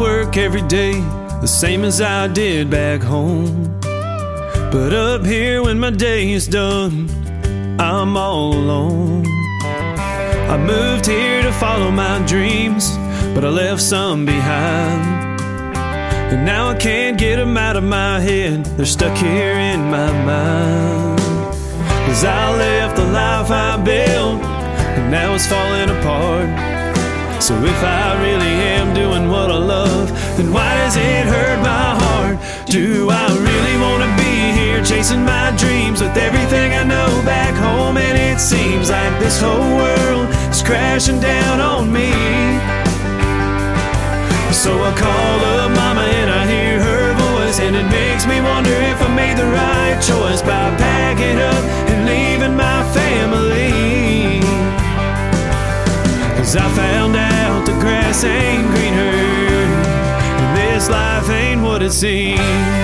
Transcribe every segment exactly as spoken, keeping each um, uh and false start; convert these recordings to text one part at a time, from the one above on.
work every day, the same as I did back home. But up here when my day is done, I'm all alone. I moved here to follow my dreams, but I left some behind. And now I can't get them out of my head, they're stuck here in my mind. Cause I left the life I built, and now it's falling apart. So if I really am doing what I love, then why does it hurt my heart? Do I really want to be here chasing my dreams with everything I know back home? And it seems like this whole world is crashing down on me. So I call up mama and I hear her voice, and it makes me wonder if I made the right choice by packing up and leaving my family. Cause I found out the grass ain't greener, and this life ain't what it seems.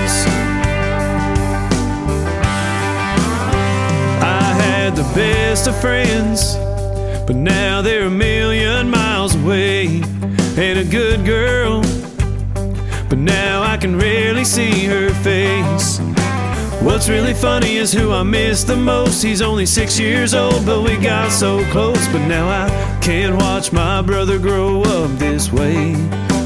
I had the best of friends, but now they're a million miles away. And a good girl, but now I can rarely see her face. What's really funny is who I miss the most. He's only six years old, but we got so close. But now I can't watch my brother grow up this way.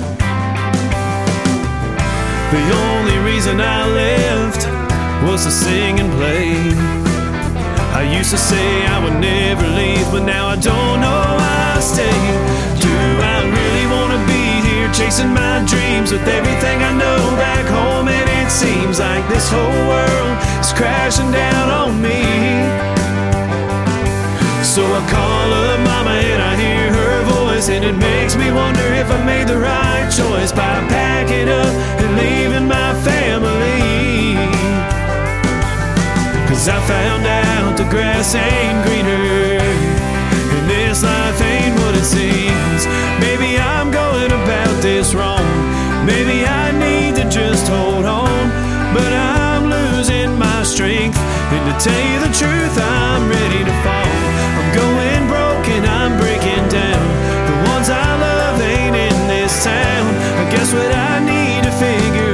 The only reason I left was to sing and play. I used to say I would never leave, but now I don't know why I stay. Do I really want to be here chasing my dreams with everything I know back home? And it seems like this whole world is crashing down on me. So I call up mama and I hear her voice, and it makes me wonder if I made the right choice by packing up and leaving my family. Cause I found out the grass ain't greener, and this life ain't what it seems. Maybe I'm going about this wrong, maybe I need to just hold on. But I'm losing my strength, and to tell you the truth, I'm ready to fall. I'm going broken, I'm breaking down. The ones I love ain't in this town. I guess what I need to figure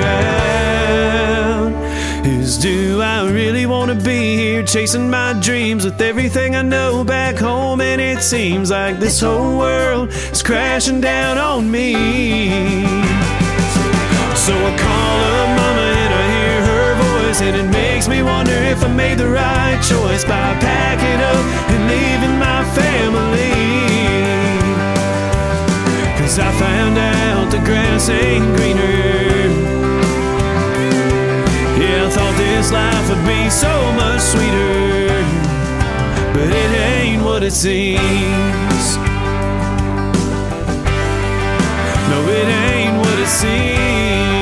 out is, do I really want to be here chasing my dreams with everything I know back home? And it seems like this whole world is crashing down on me. So I call up mama and I hear her voice, and it makes me wonder if I made the right choice by packing up and leaving my family. Cause I found out the grass ain't greener. Yeah, I thought this life would be so much sweeter, but it ain't what it seems. No, it ain't what it seems.